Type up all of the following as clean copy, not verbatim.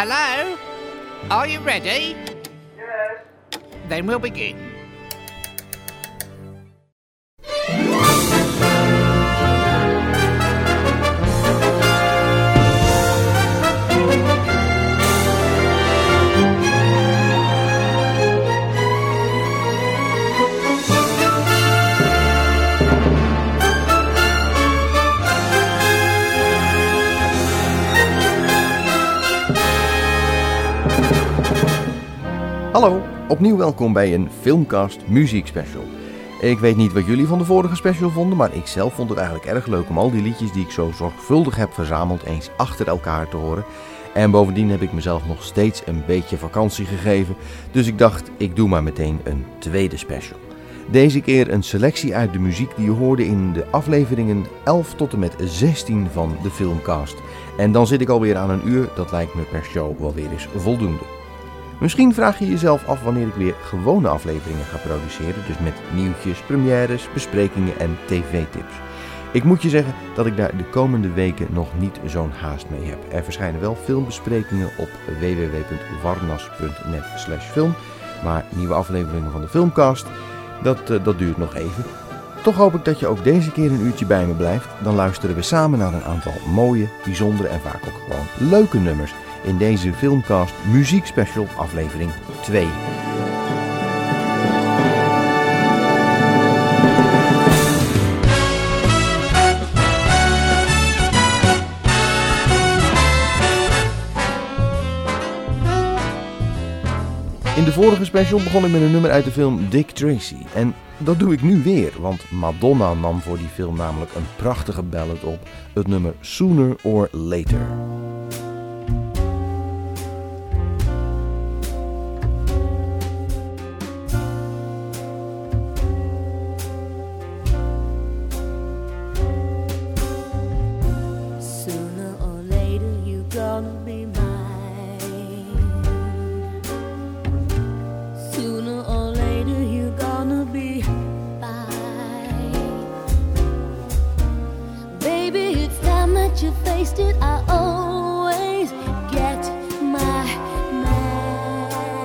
Hello? Are you ready? Yes. Then we'll begin. Hallo, opnieuw welkom bij een Filmcast Muziek Special. Ik weet niet wat jullie van de vorige special vonden, maar ik zelf vond het eigenlijk erg leuk om al die liedjes die ik zo zorgvuldig heb verzameld eens achter elkaar te horen. En bovendien heb ik mezelf nog steeds een beetje vakantie gegeven, dus ik dacht ik doe maar meteen een tweede special. Deze keer een selectie uit de muziek die je hoorde in de afleveringen 11 tot en met 16 van de Filmcast. En dan zit ik alweer aan een uur, dat lijkt me per show wel weer eens voldoende. Misschien vraag je jezelf af wanneer ik weer gewone afleveringen ga produceren, dus met nieuwtjes, premières, besprekingen en tv-tips. Ik moet je zeggen dat ik daar de komende weken nog niet zo'n haast mee heb. Er verschijnen wel filmbesprekingen op www.warnas.net/film, maar nieuwe afleveringen van de Filmcast, dat duurt nog even. Toch hoop ik dat je ook deze keer een uurtje bij me blijft. Dan luisteren we samen naar een aantal mooie, bijzondere en vaak ook gewoon leuke nummers in deze Filmcast Muziek Special aflevering 2. In de vorige special begon ik met een nummer uit de film Dick Tracy. En dat doe ik nu weer, want Madonna nam voor die film namelijk een prachtige ballad op, het nummer Sooner or Later. You faced it, I always get my man.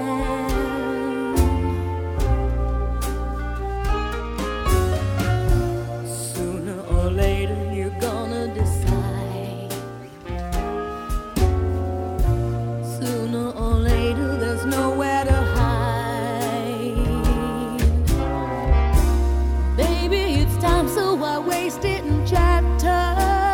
Sooner or later you're gonna decide. Sooner or later there's nowhere to hide. Baby, it's time, so I waste it in chatter.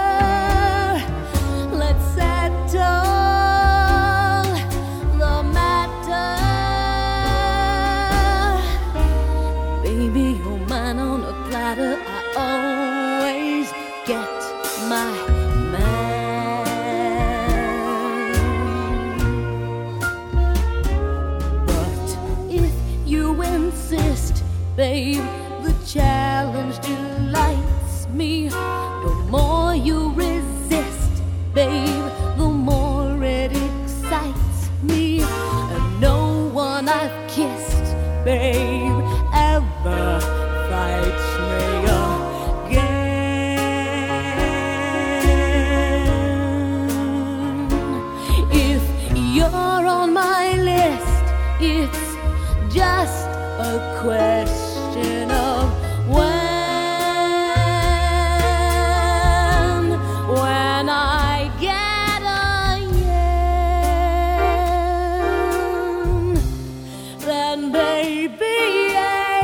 Babe, the challenge delights me. The more you resist, babe, the more it excites me. And no one I've kissed, babe, ever fights me again. If you're on my list, it's just a question of when I get a yen, then baby,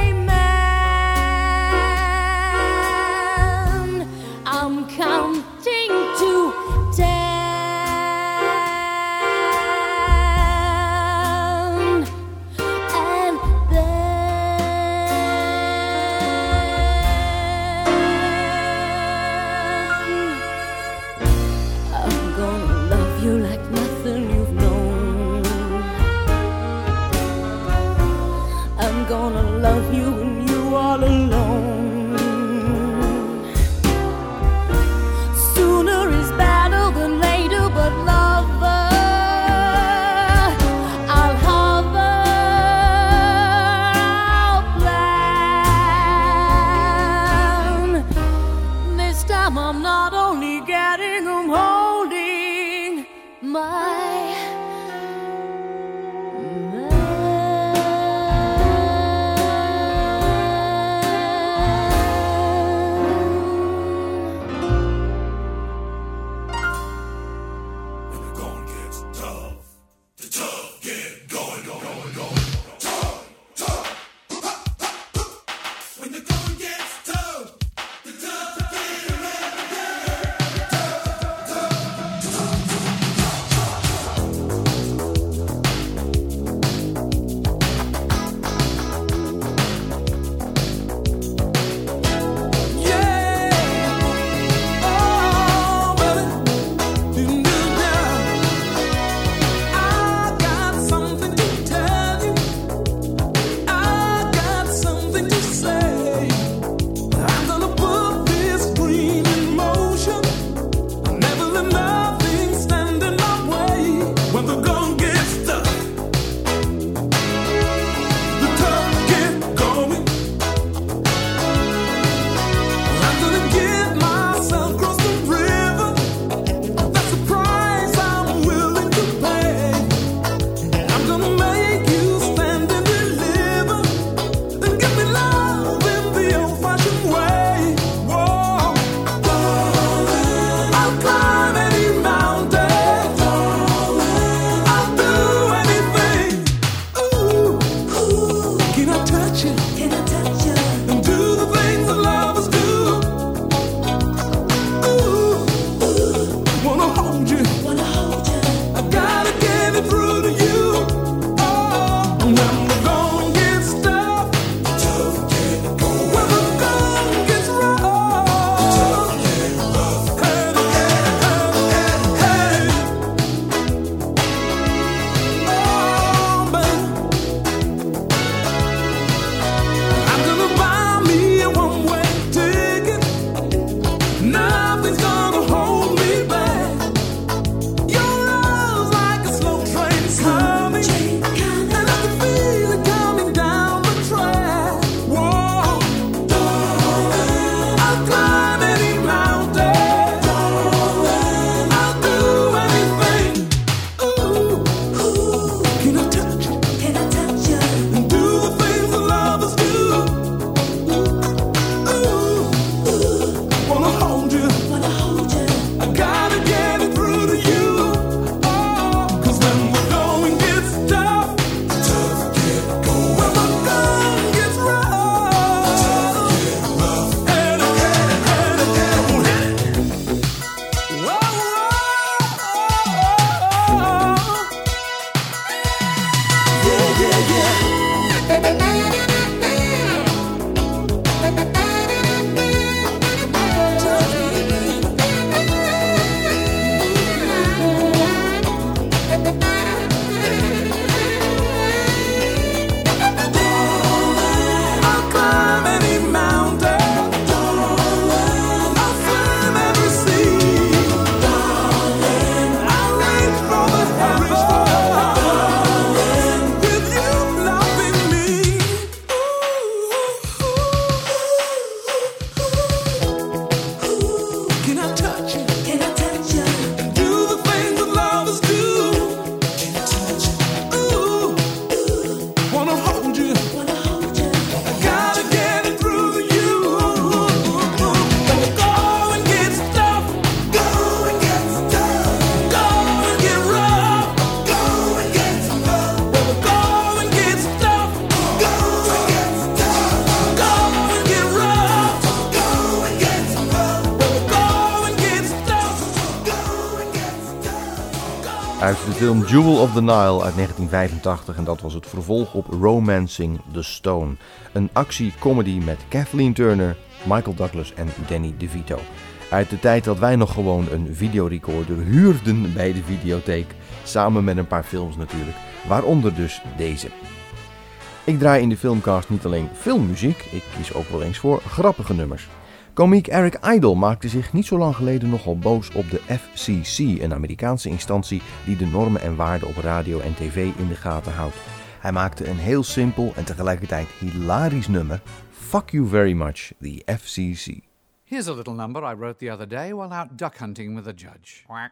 amen. I'm counting to 10. Love you when you all alone. Sooner is better than later, but lover, I'll hover, I'll plan. This time I'm not only getting, I'm holding my film Jewel of the Nile uit 1985 en dat was het vervolg op Romancing the Stone. Een actie-comedy met Kathleen Turner, Michael Douglas en Danny DeVito. Uit de tijd dat wij nog gewoon een videorecorder huurden bij de videotheek, samen met een paar films natuurlijk, waaronder dus deze. Ik draai in de filmcast niet alleen filmmuziek, ik kies ook wel eens voor grappige nummers. Komiek Eric Idle maakte zich niet zo lang geleden nogal boos op de FCC, een Amerikaanse instantie die de normen en waarden op radio en tv in de gaten houdt. Hij maakte een heel simpel en tegelijkertijd hilarisch nummer, Fuck You Very Much, the FCC. Here's a little number I wrote the other day while out duck hunting with a judge. Quack.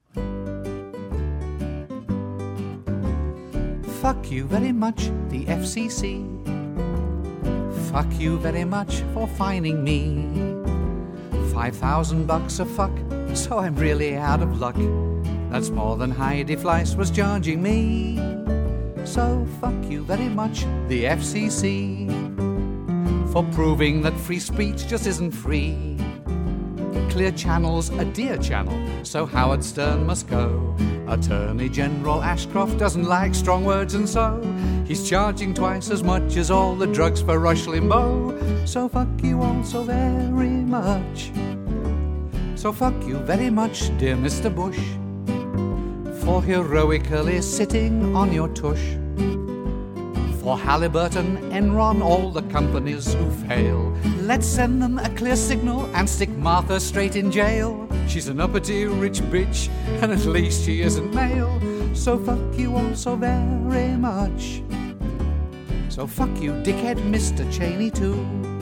Fuck you very much, the FCC. Fuck you very much for fining me. $5,000 a fuck, so I'm really out of luck. That's more than Heidi Fleiss was charging me. So fuck you very much, the FCC, for proving that free speech just isn't free. Clear Channel's a dear channel, so Howard Stern must go. Attorney General Ashcroft doesn't like strong words, and so he's charging twice as much as all the drugs for Rush Limbaugh. So fuck you all so very much. So fuck you very much, dear Mr. Bush, for heroically sitting on your tush. For Halliburton, Enron, all the companies who fail, let's send them a clear signal and stick Martha straight in jail. She's an uppity rich bitch, and at least she isn't male. So fuck you all so very much. So fuck you, dickhead Mr. Cheney too.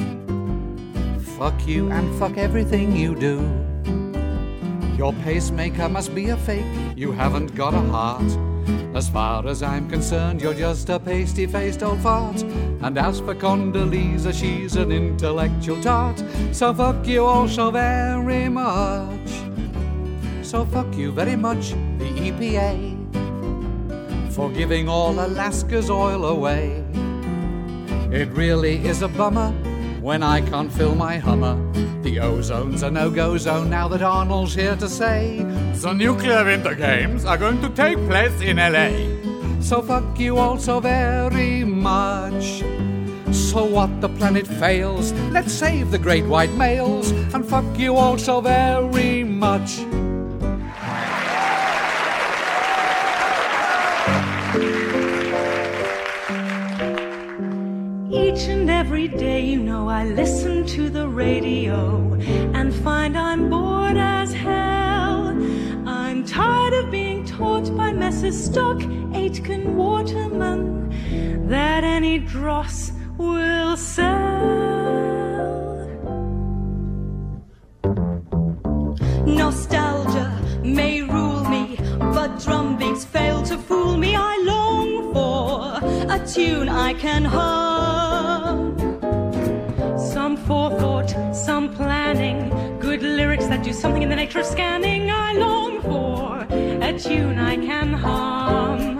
Fuck you and fuck everything you do. Your pacemaker must be a fake, you haven't got a heart. As far as I'm concerned, you're just a pasty-faced old fart. And as for Condoleezza, she's an intellectual tart. So fuck you all so very much. So fuck you very much, the EPA, for giving all Alaska's oil away. It really is a bummer when I can't fill my Hummer. The ozone's a no-go zone now that Arnold's here to say the nuclear winter games are going to take place in LA. So fuck you all so very much. So what the planet fails, let's save the great white males. And fuck you all so very much. Each and every day, you know, I listen to the radio and find I'm bored as hell. I'm tired of being taught by Messrs. Stock, Aitken, Waterman that any dross will sell. Nostalgia may rule me, but drum beats fail to fool me. I long for a tune I can hum. Some forethought, some planning, good lyrics that do something in the nature of scanning. I long for a tune I can hum.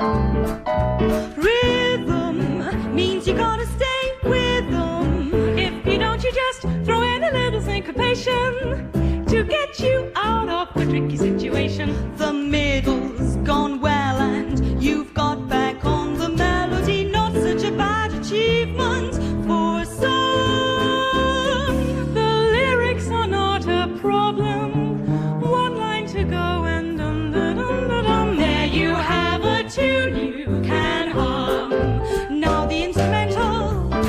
Rhythm means you gotta stay with them. If you don't, you just throw in a little syncopation to get you out of a tricky situation. The middle's gone well and you've got back on the melody. Not such a bad achievement for some. The lyrics are not a problem. One line to go and dum da dum da dum. There you have a tune you can hum. Now the instrumental.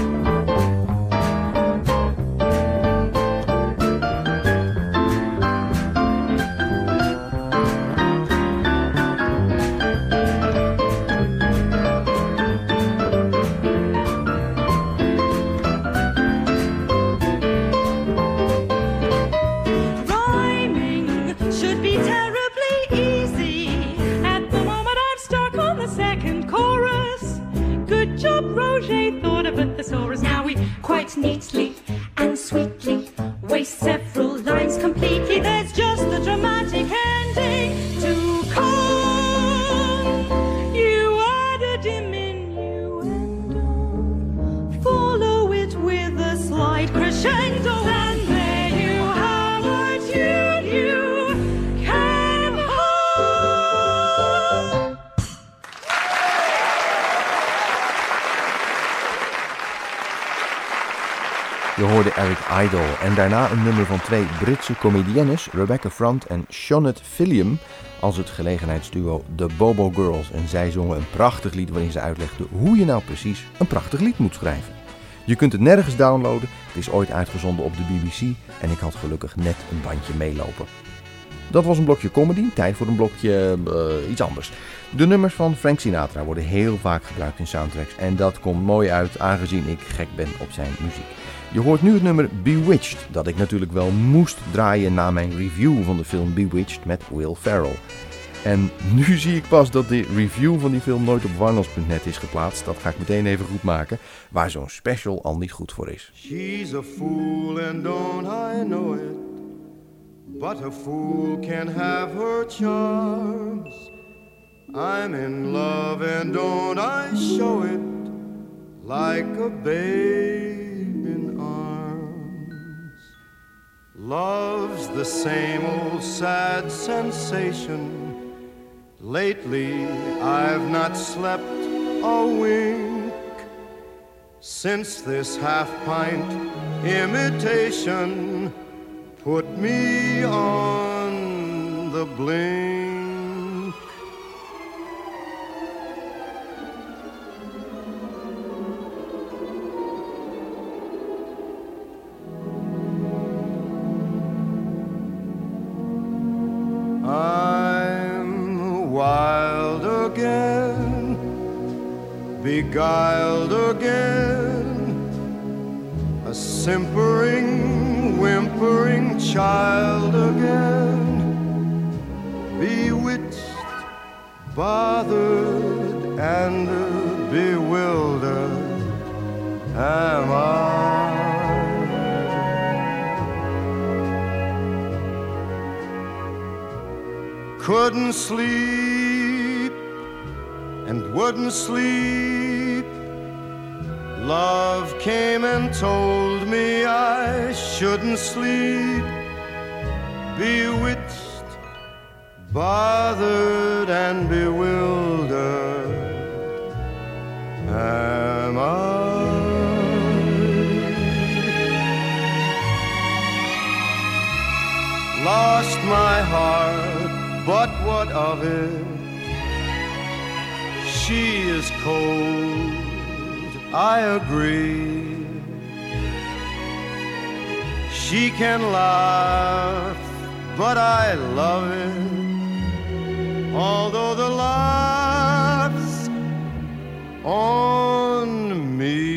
But thesaurus now we quite neatly and sweetly waste several lines completely. There's just the dramatic ending to come. You add a diminuendo, follow it with a slight crescendo, and there you have a tune you can hum. Je hoorde Eric Idle en daarna een nummer van 2 Britse comediennes, Rebecca Front en Shonette Fillion, als het gelegenheidsduo The Bobo Girls. En zij zongen een prachtig lied waarin ze uitlegden hoe je nou precies een prachtig lied moet schrijven. Je kunt het nergens downloaden, het is ooit uitgezonden op de BBC en ik had gelukkig net een bandje meelopen. Dat was een blokje comedy, tijd voor een blokje iets anders. De nummers van Frank Sinatra worden heel vaak gebruikt in soundtracks en dat komt mooi uit aangezien ik gek ben op zijn muziek. Je hoort nu het nummer Bewitched, dat ik natuurlijk wel moest draaien na mijn review van de film Bewitched met Will Ferrell. En nu zie ik pas dat de review van die film nooit op warnels.net is geplaatst. Dat ga ik meteen even goed maken, waar zo'n special al niet goed voor is. She's a fool and don't I know it, but a fool can have her charms. I'm in love and don't I show it, like a babe in arms. Love's the same old sad sensation. Lately I've not slept a wink, since this half-pint imitation put me on the blink. I'm wild again, beguiled again, a simpering, whimpering child again, bewitched, bothered, and bewildered am I. Couldn't sleep and wouldn't sleep. Love came and told me I shouldn't sleep. Bewitched, bothered and bewildered am I. Lost my heart, but what of it? She is cold, I agree. She can laugh, but I love it, although the laugh's on me.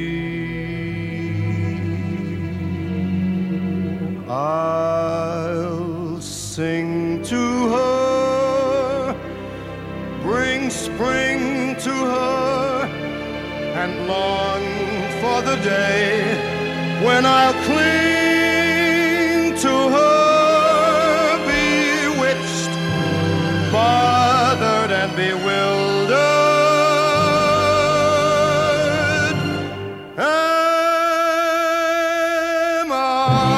I'll sing to her, bring spring to her, and long for the day when I'll cling to her, bewitched, bothered and bewildered am I.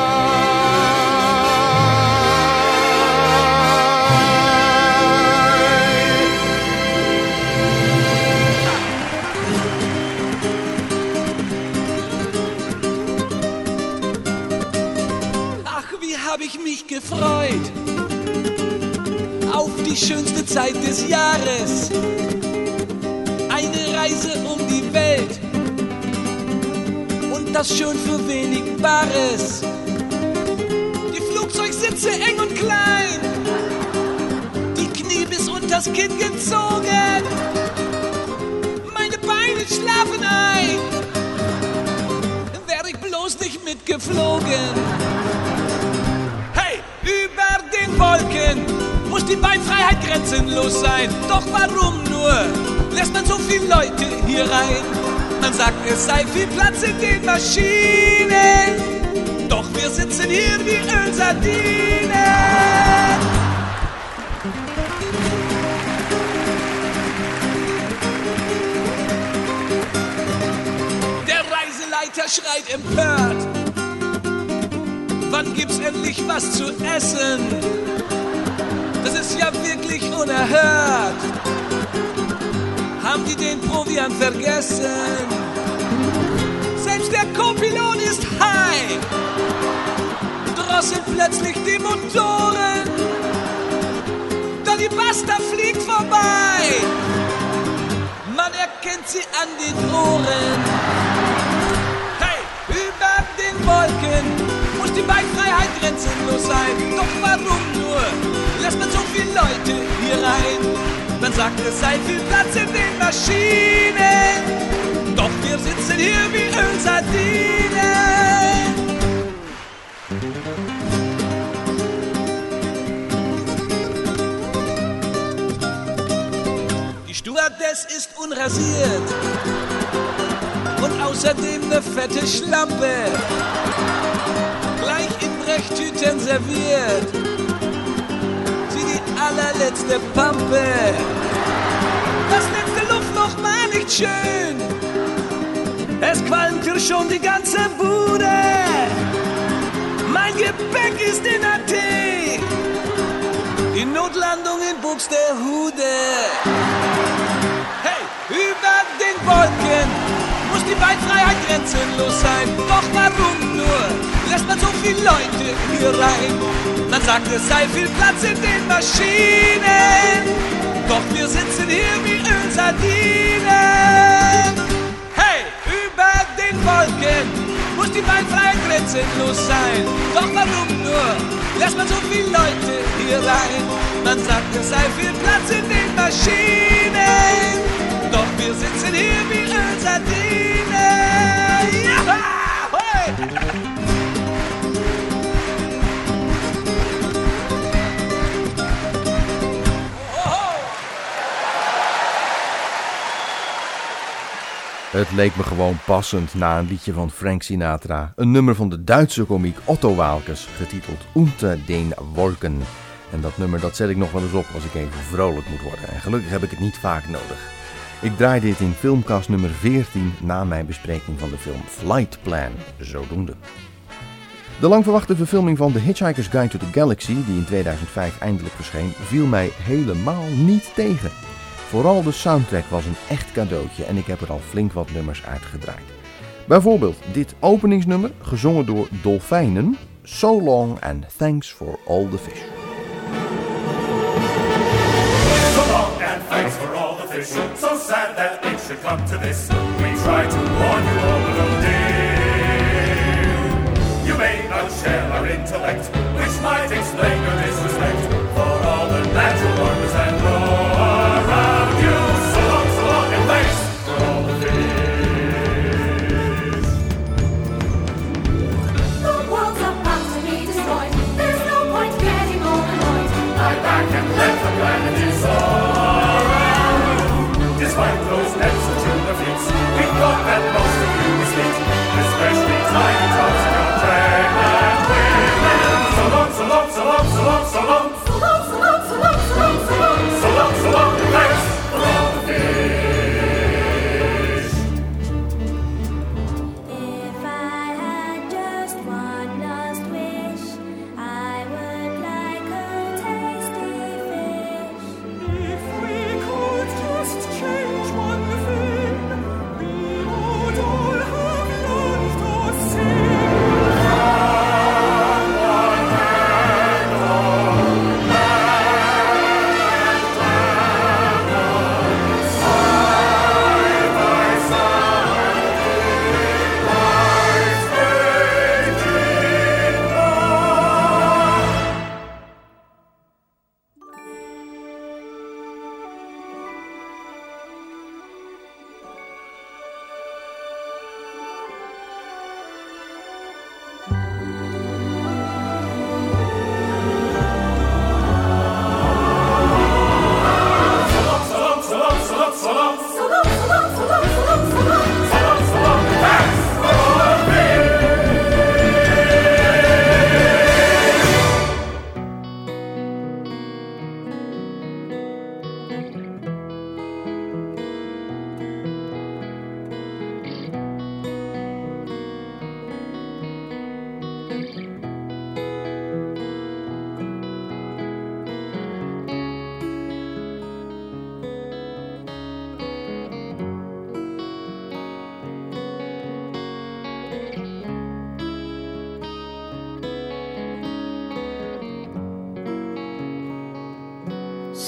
Hab ich mich gefreut auf die schönste Zeit des Jahres. Eine Reise um die Welt und das schon für wenig Bares. Die Flugzeugsitze eng und klein, die Knie bis unters Kinn gezogen, meine Beine schlafen ein, wär ich bloß nicht mitgeflogen. Über den Wolken muss die Beinfreiheit grenzenlos sein. Doch warum nur lässt man so viele Leute hier rein? Man sagt, es sei viel Platz in den Maschinen, doch wir sitzen hier wie Ölsardinen. Der Reiseleiter schreit empört: Wann gibt's endlich was zu essen? Das ist ja wirklich unerhört. Haben die den Proviant vergessen? Selbst der Co-Pilot ist high. plötzlich die Motoren. Doch die Basta fliegt vorbei. Man erkennt sie an den Ohren. Hey, über den Wolken muss die Beinfreiheit grenzenlos sein. Doch warum nur lässt man so viele Leute hier rein? Man sagt, es sei viel Platz in den Maschinen. Doch wir sitzen hier wie Ölsardinen. Die Stewardess ist unrasiert und außerdem eine fette Schlampe, gleich in Brechtüten serviert, sie die allerletzte Pampe. Das letzte Luftloch war nicht schön, es qualmt hier schon die ganze Bude. Mein Gepäck ist in Athen, die Notlandung in Buxtehude. Hey, über den Wolken muss die Beinfreiheit grenzenlos sein. Doch warum nur lässt man so viele Leute hier rein? Man sagt, es sei viel Platz in den Maschinen. Doch wir sitzen hier wie Ölsardinen. Hey, über den Wolken muss die Beinfreiheit grenzenlos sein. Doch warum nur lässt man so viele Leute hier rein? Man sagt, es sei viel Platz in den Maschinen. Doch wir sitzen hier wie Ölsardinen. Ja! Hey! Het leek me gewoon passend na een liedje van Frank Sinatra. Een nummer van de Duitse komiek Otto Waalkes, getiteld Unter den Wolken. En dat nummer dat zet ik nog wel eens op als ik even vrolijk moet worden. En gelukkig heb ik het niet vaak nodig. Ik draai dit in filmkast nummer 14 na mijn bespreking van de film Flight Plan, zodoende. De lang verwachte verfilming van The Hitchhiker's Guide to the Galaxy, die in 2005 eindelijk verscheen, viel mij helemaal niet tegen. Vooral de soundtrack was een echt cadeautje en ik heb er al flink wat nummers uitgedraaid. Bijvoorbeeld dit openingsnummer, gezongen door dolfijnen, So Long and Thanks for All the Fish. So long and thanks for all the fish, so sad that it should come to this. We try to warn you all a little dear. You may not share our intellect, which might explain your disrespect for all the natural wonders and lore around you. So long and thanks for all the fish. The world's about to be destroyed. There's no point getting all annoyed. Lie back and let the planet is all around you. Despite those nets and tuna fleets,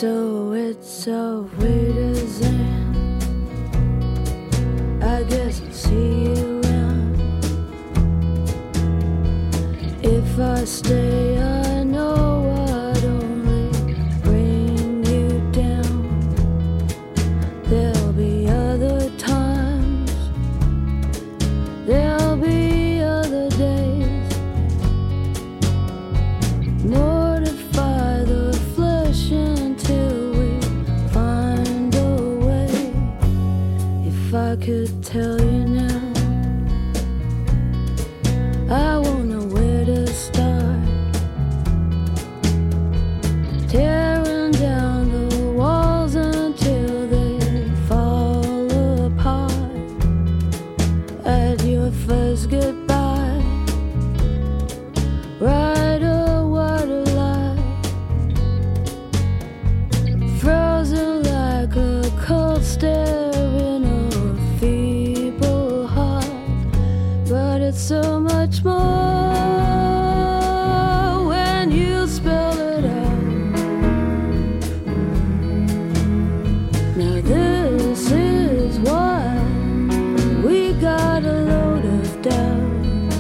So it's a weird Zen. I guess I'll see you around. If I stay, I know I'd only bring you down. There'll be other times, there'll be other days. Mortify the flesh until we find a way. If I could tell you now, I won't know where to start. Tearing down the walls until they fall apart. At your first goodbye, ride a waterline, frozen like a cold stare in a feeble heart. But it's so much more when you spell it out. Now this is why we got a load of doubts,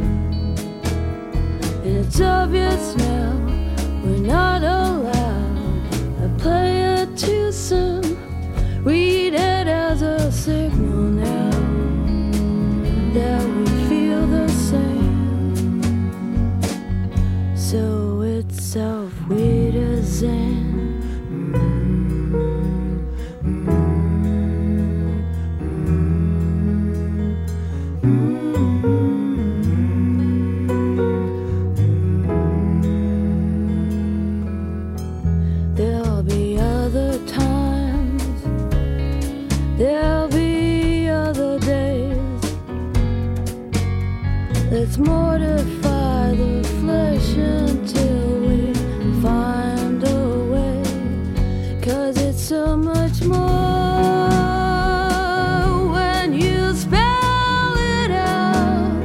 and it's obvious now we're not allowed. I play it too soon, read it as a signal now that we feel the same. So it's self-weird as Zen. There'll be other times, there'll be other days. Let's mortify the flesh until we find a way. 'Cause it's so much more when you spell it out.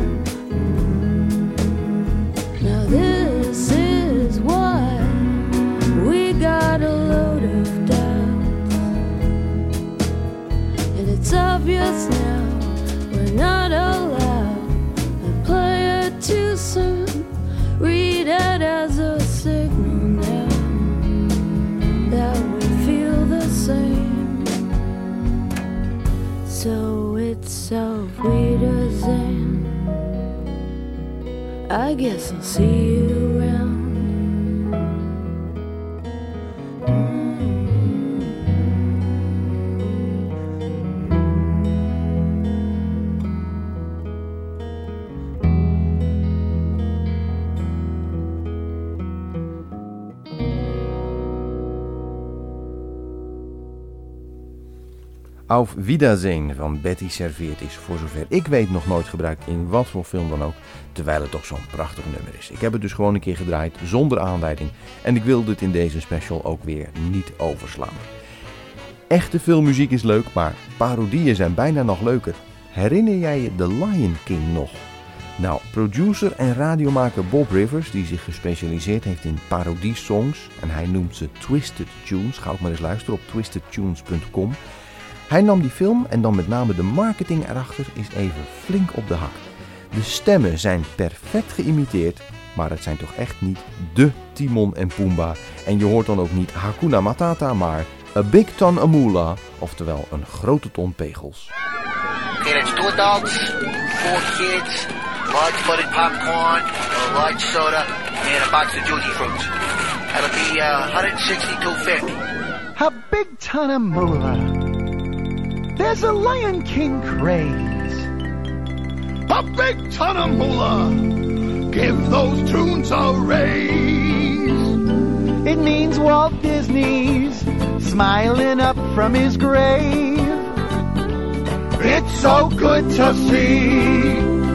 Now this is why we got a load of doubts, and it's obvious now we're not allowed. I play it too soon, read it as a signal now that we feel the same. So it's self-weird as Zen. I guess I'll see you around. Auf Wiedersehen van Betty Serveert is voor zover ik weet nog nooit gebruikt in wat voor film dan ook, terwijl het toch zo'n prachtig nummer is. Ik heb het dus gewoon een keer gedraaid zonder aanleiding en ik wilde het in deze special ook weer niet overslaan. Echte filmmuziek is leuk, maar parodieën zijn bijna nog leuker. Herinner jij je The Lion King nog? Nou, producer en radiomaker Bob Rivers, die zich gespecialiseerd heeft in parodiesongs en hij noemt ze Twisted Tunes, ga ook maar eens luisteren op twistedtunes.com. Hij nam die film en dan met name de marketing erachter is even flink op de hak. De stemmen zijn perfect geïmiteerd, maar het zijn toch echt niet de Timon en Pumbaa. En je hoort dan ook niet Hakuna Matata, maar a big ton of moolah, oftewel een grote ton pegels. Okay, that's 2 adults, 4 kids, large buttered popcorn, a large soda, and a box of Juji fruits. That'll be $162.50. A big ton of moolah. There's a Lion King craze. A big ton of moolah. Give those tunes a raise. It means Walt Disney's smiling up from his grave. It's so good to see.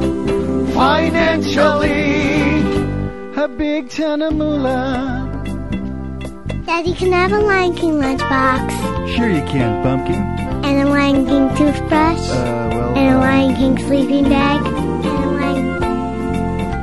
Financially, a big ton of moolah. Daddy, can I have a Lion King lunchbox? Sure you can, Bumpkin. And a Lion King toothbrush? And a Lion King sleeping bag? And a Lion...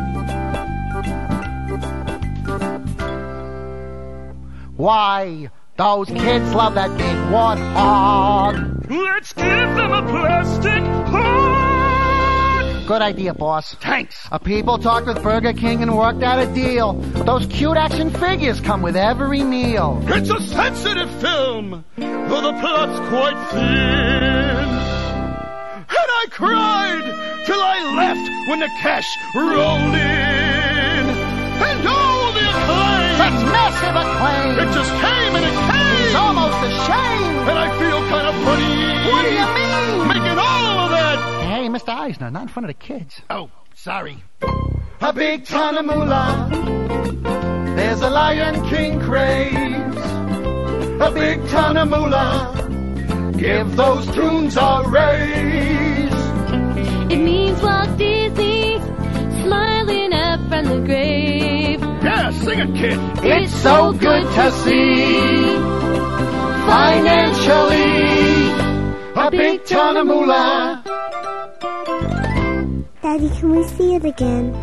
Why, Those kids love that big warthog. Let's give them a plastic hug. Good idea, boss. Thanks. People talked with Burger King and worked out a deal. Those cute action figures come with every meal. It's a sensitive film, though the plot's quite thin. And I cried till I left when the cash rolled in. And all the acclaim. Such massive acclaim. It just came and it came. It's almost a shame. And I feel kind of funny. What do you mean? Making all of that. Hey, Mr. Eisner, not in front of the kids. Oh, sorry. A big ton of moolah. There's a Lion King craze. A big ton of moolah. Give those tunes a raise. It means Walt Disney smiling up from the grave. Yeah, sing it, kid. It's so good to see. Financially, a big ton of moolah. Daddy, can we see it again?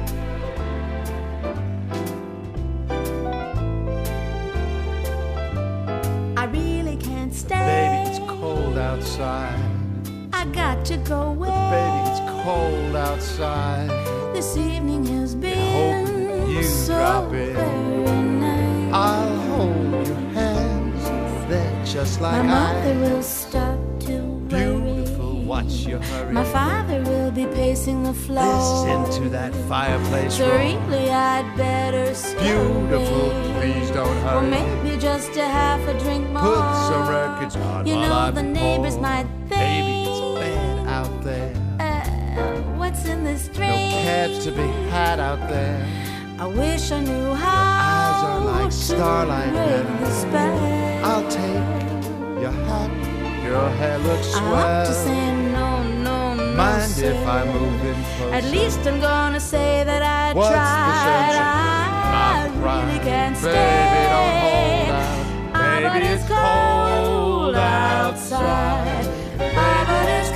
I really can't stay. Baby, it's cold outside. I got to go away. Baby, it's cold outside. This evening has Hope been you so drop in. very nice. I'll hold your hands. They're just like My mother will start to Beautiful, worry. watch your hurry. My father will be pacing the floor. Listen to that fireplace So roar. really I'd better scurry. Beautiful, please don't Or hurry. maybe just a half a drink more. Put some records on You while know I the neighbors pour. might think. Baby, it's bad out there. What's in this No drink? cabs to be had out there. I wish I knew how. Eyes are like to starlight break heaven. the spell. I'll take your hat. Your hair looks I want to swell. say no, no, no. Mind sir. if I move in closer? At least I'm gonna say that I What's the tried. sense of I not really crying? can't stay. Baby, don't hold out. Ah, but Baby, it's cold outside. But it's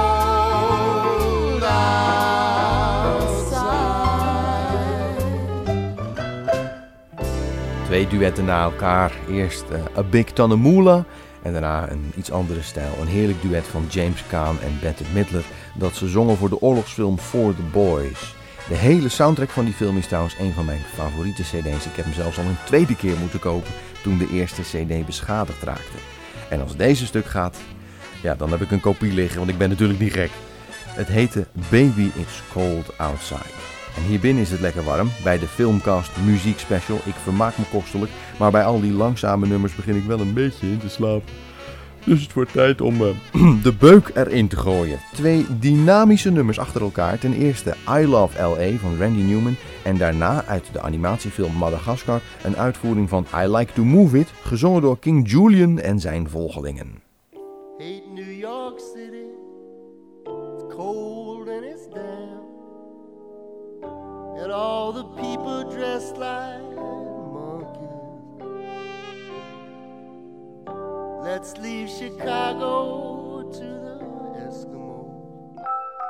cold outside. Twee duetten na elkaar. Eerst A Big Ton of Moolah en daarna een iets andere stijl. Een heerlijk duet van James Caan en Bette Midler dat ze zongen voor de oorlogsfilm For the Boys. De hele soundtrack van die film is trouwens een van mijn favoriete cd's. Ik heb hem zelfs al een tweede keer moeten kopen toen de eerste cd beschadigd raakte. En als deze stuk gaat, ja, dan heb ik een kopie liggen, want ik ben natuurlijk niet gek. Het heette Baby It's Cold Outside. En hier binnen is het lekker warm, bij de Filmcast Muziek Special. Ik vermaak me kostelijk, maar bij al die langzame nummers begin ik wel een beetje in te slapen. Dus het wordt tijd om de beuk erin te gooien. Twee dynamische nummers achter elkaar. Ten eerste I Love L.A. van Randy Newman. En daarna uit de animatiefilm Madagascar een uitvoering van I Like to Move It, gezongen door King Julian en zijn volgelingen. Hate New York City, it's cold and it's damp, and all the people dressed like monkeys. Let's leave Chicago to the Eskimos.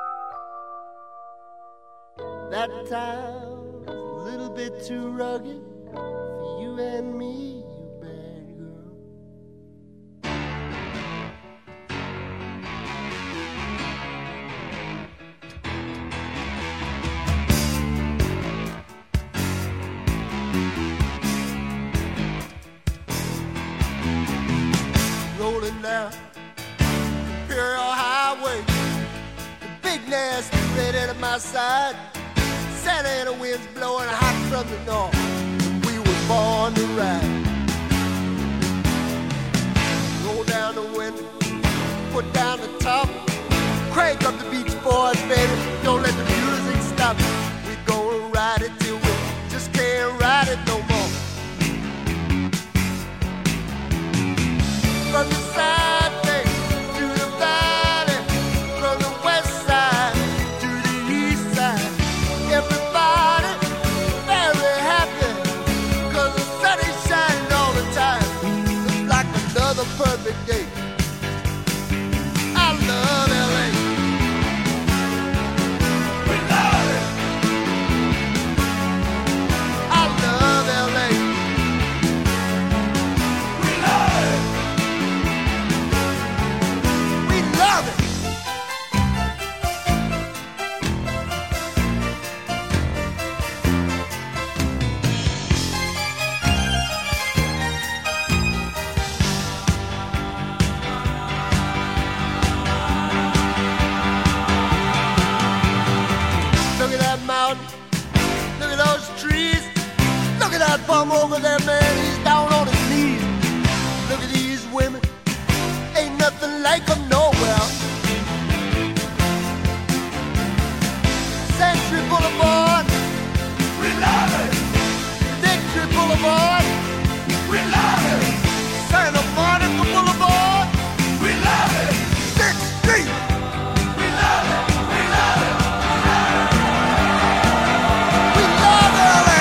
That town's a little bit too rugged for you and me, you bad girl. Rolling down Imperial Highway, the big nasty redhead at my side. Santa Ana winds blowing hot from the north, and we were born to ride. Roll down the window, put down the top, crank up the Beach Boys, baby. Don't let the music stop. We gonna ride it till we just can't ride it no more. From the side bay to the valley, from the west side to the east side, everybody very happy, 'cause the sun is shining all the time. It's like another perfect day. I love LA. out. Look at those trees. Look at that bum over there, man. He's down on his knees. Look at these women. Ain't nothing like them nowhere. Century Boulevard. We love it. Victory Boulevard. We love it. Santa Monica Boulevard. We love it. 6th Street. We love it. We love it. We love LA.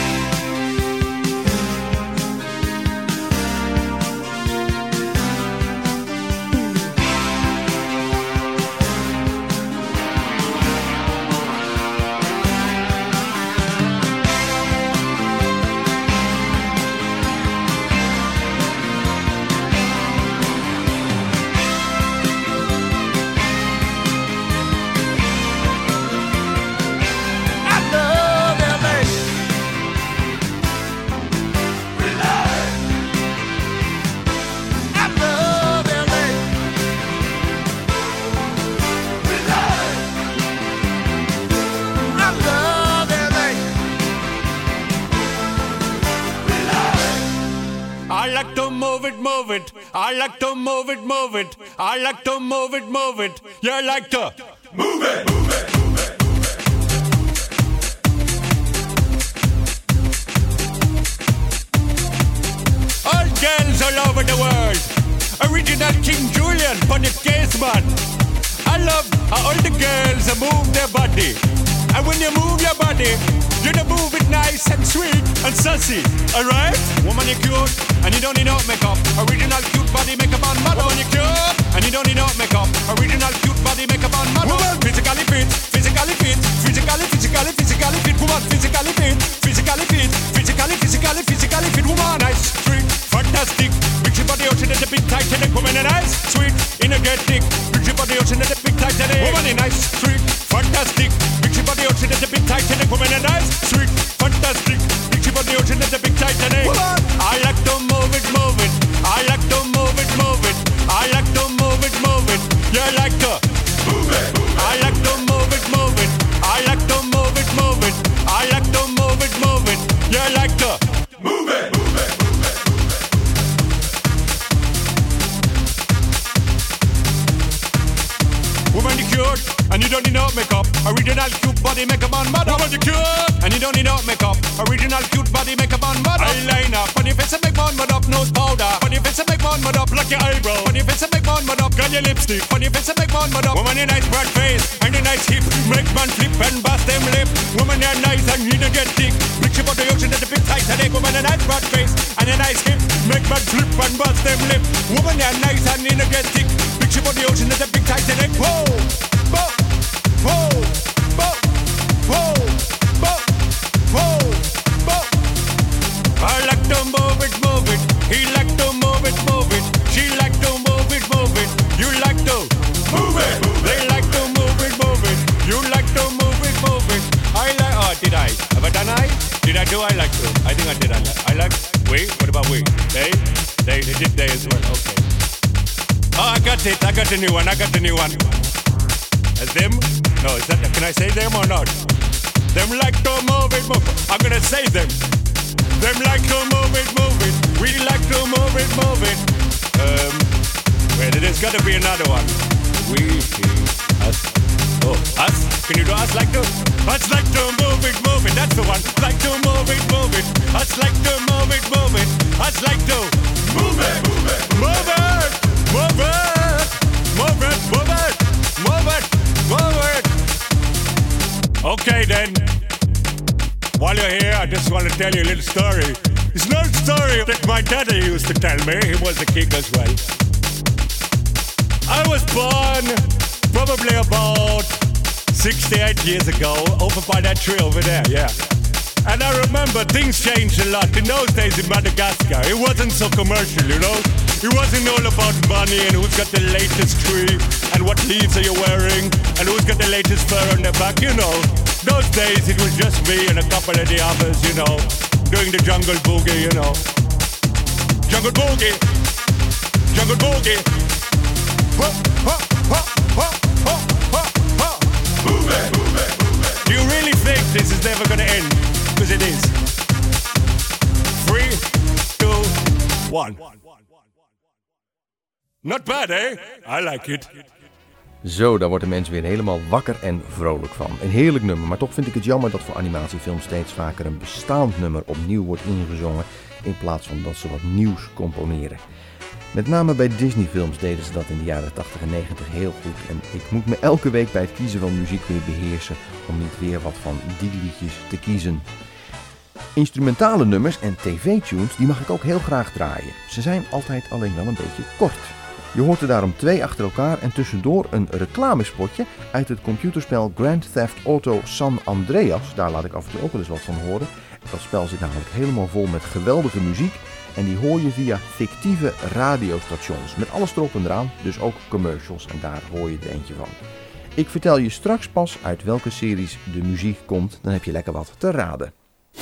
I like to move it, move it. I like to move it, move it. I like to move it, move it. You like to move it, move it, move it. All girls all over the world. Original King Julian on the case, man. I love how all the girls move their body. And when you move your body, you don't move it nice and sweet and sassy, alright? Woman, you're cute, and you don't need no makeup. Original cute body makeup on model. Woman, you're cute, and you don't need no makeup. Original cute body makeup on model. Woman, physically fit, physically fit, physically fit. Woman, physically fit, physically fit, physically fit. Woman, nice, sweet, fantastic. Big your body ocean at the big Titanic. Woman, nice, sweet, energetic. Big your body ocean at the big Titanic. Woman, nice, sweet, fantastic. Big your body ocean at the big Titanic. Woman, nice, sweet, fantastic. Big your body ocean at the big Titanic. I like to move it, move it. I like to move it, move it. I like to move it, move it. You like to move it, move it. I like to move it, move it. I like to move it, move it. I like to move it, move it. You like to move it, move it. Woman, you cute, and you don't need no makeup. Original cute body makeup on model. Woman, you cute, and you don't need no makeup. Original cute body makeup on model. Eyeliner, on your face and make one mud up. Nose powder, on your face and make one mud up. Like your eyebrow, on your face and make one mud up. Got your lipstick, on your face and make one mud up. Woman, you nice broad face, and your nice hip. Make man flip and bust them lip. Woman, you're nice and you don't get thick. Mix your body ocean at the big Titanic. Woman, you nice broad face, and your nice hip. Make man flip and bust them lip. Woman, you're nice and you don't get thick. Mix your body ocean at the big Titanic. Whoa! Whoa, whoa, whoa, whoa, whoa, whoa, whoa. I like to move it, move it. He like to move it, move it. She like to move it, move it. You like to move it, move it. They like to move it, move it. You like to move it, move it. I like. Oh, did I? Have I done I? Did I do? I like to. I think I did. I like. We. What about we? They did they as well. Okay. Oh, I got it. I got the new one. I got the new one. As them? No, is that, can I say them or not? Them like to move it, move it. I'm gonna say them. Them like to move it, move it. We like to move it, move it. Wait, there's gotta be another one. We, us. Oh, us? Can you do us like to? Us like to move it, move it. That's the one. Like to move it, move it. Us like to move it, move it. Us like to move it, move it. Move it, move it. Move it, move it. Move it. Forward. Okay then. While you're here, I just want to tell you a little story. It's an old story that my daddy used to tell me. He was a king as well. I was born probably about 68 years ago over by that tree over there, yeah. And I remember things changed a lot. In those days in Madagascar, it wasn't so commercial, you know? It wasn't all about money and who's got the latest tree and what leaves are you wearing and who's got the latest fur on their back, you know? Those days it was just me and a couple of the others, you know, doing the jungle boogie, you know. Jungle boogie, jungle boogie. Ho, ho, ho, ho, ho, ho, ho. Move it, move it, move it. Do you really think never gonna end, because it is. 3, 2, 1. Not bad, eh? I like it. Zo, daar wordt de mens weer helemaal wakker en vrolijk van. Een heerlijk nummer, maar toch vind ik het jammer dat voor animatiefilms steeds vaker een bestaand nummer opnieuw wordt ingezongen in plaats van dat ze wat nieuws componeren. Met name bij Disney-films deden ze dat in de jaren 80 en 90 heel goed. En ik moet me elke week bij het kiezen van muziek weer beheersen om niet weer wat van die liedjes te kiezen. Instrumentale nummers en tv-tunes die mag ik ook heel graag draaien. Ze zijn altijd alleen wel een beetje kort. Je hoort er daarom 2 achter elkaar en tussendoor een reclamespotje uit het computerspel Grand Theft Auto San Andreas. Daar laat ik af en toe ook wel eens wat van horen. Dat spel zit namelijk helemaal vol met geweldige muziek en die hoor je via fictieve radiostations. Met alles erop en eraan, dus ook commercials en daar hoor je er eentje van. Ik vertel je straks pas uit welke series de muziek komt, dan heb je lekker wat te raden.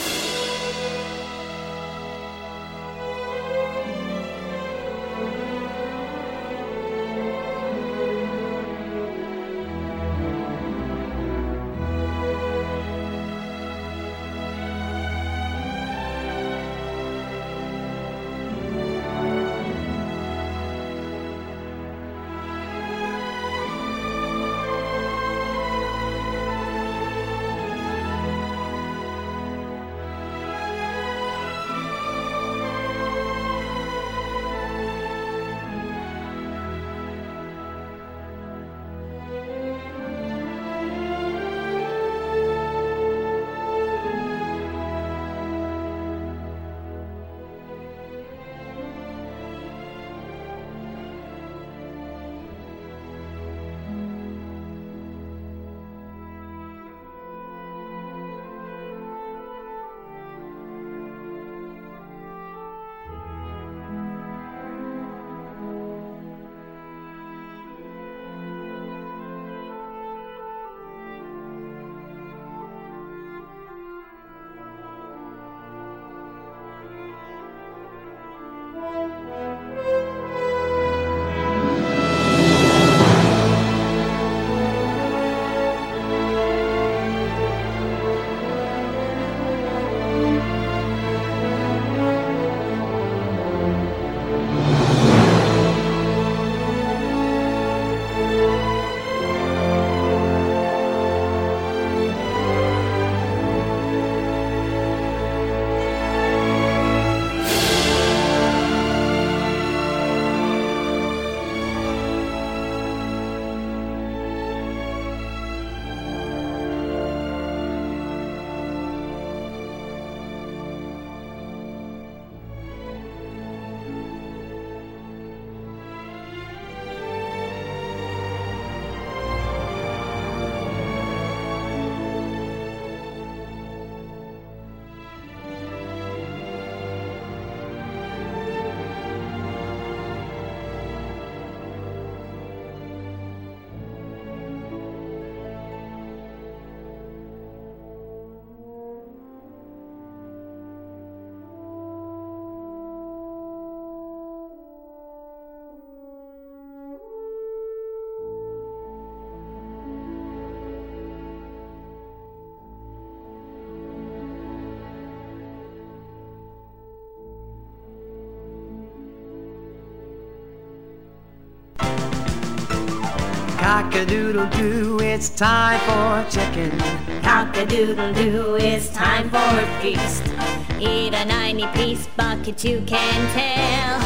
Cock-a-doodle-doo, it's time for chicken. Cock-a-doodle-doo, it's time for a feast. Eat a 90-piece bucket, you can tell.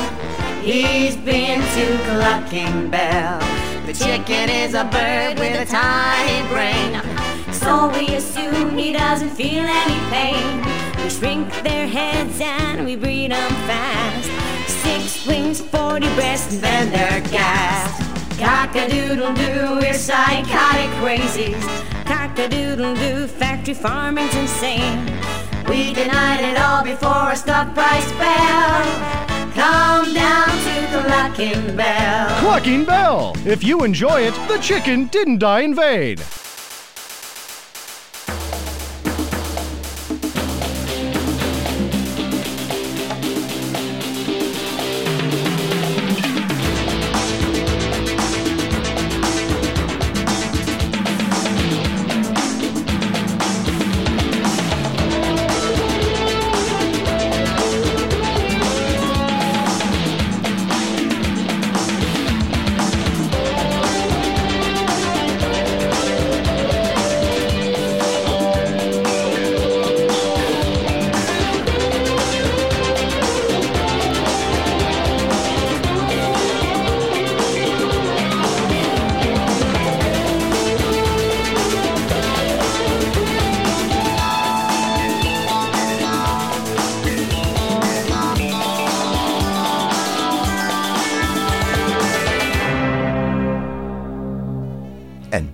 He's been to Clucking Bell. The chicken is a bird with a tiny brain. So we assume he doesn't feel any pain. We shrink their heads and we breed them fast. 6 wings, 40 breasts, and then they're gassed. Cock-a-doodle-doo, we're psychotic crazies. Cock-a-doodle-doo, factory farming's insane. We denied it all before a stock price fell. Come down to Clucking Bell. Clucking Bell! If you enjoy it, the chicken didn't die in vain.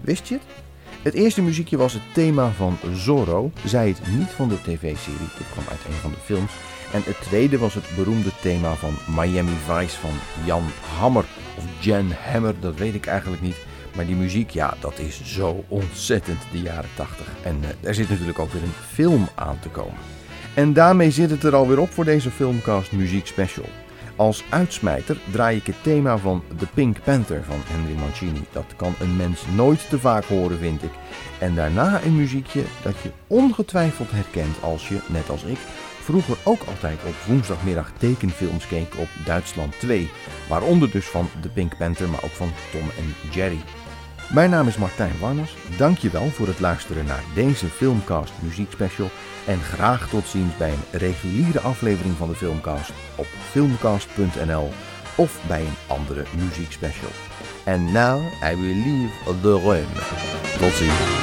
Wist je het? Het eerste muziekje was het thema van Zorro, zij het niet van de tv-serie, dit kwam uit een van de films. En het tweede was het beroemde thema van Miami Vice van Jan Hammer, of Jan Hammer, dat weet ik eigenlijk niet. Maar die muziek, ja, dat is zo ontzettend de jaren 80. En er zit natuurlijk ook weer een film aan te komen. En daarmee zit het er alweer op voor deze Filmcast Muziek Special. Als uitsmijter draai ik het thema van The Pink Panther van Henry Mancini. Dat kan een mens nooit te vaak horen, vind ik. En daarna een muziekje dat je ongetwijfeld herkent als je, net als ik, vroeger ook altijd op woensdagmiddag tekenfilms keek op Duitsland 2. Waaronder dus van The Pink Panther, maar ook van Tom en Jerry. Mijn naam is Martijn Warners. Dankjewel voor het luisteren naar deze Filmcast Muziek Special. En graag tot ziens bij een reguliere aflevering van de Filmcast op filmcast.nl of bij een andere muziekspecial. And now I will leave the room. Tot ziens.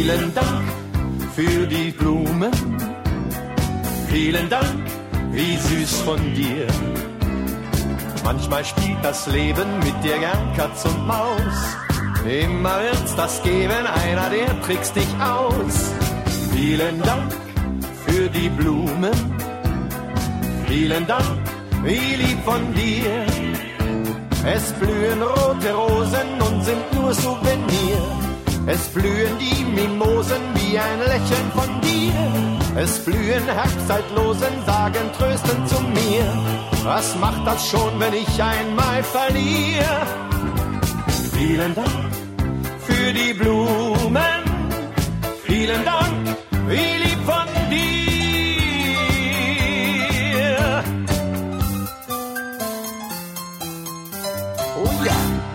Vielen Dank für die Blumen. Vielen Dank, wie süß von dir. Manchmal spielt das Leben mit dir gern Katz und Maus. Immer wird's das geben, einer, der trickst dich aus. Vielen Dank für die Blumen. Vielen Dank, wie lieb von dir. Es blühen rote Rosen und sind nur Souvenir. Es blühen die Mimosen wie ein Lächeln von dir. Es blühen Herbstzeitlosen, sagen tröstend zu mir. Was macht das schon, wenn ich einmal verliere? Vielen Dank für die Blumen. Vielen Dank, wie lieb von dir. Oh ja.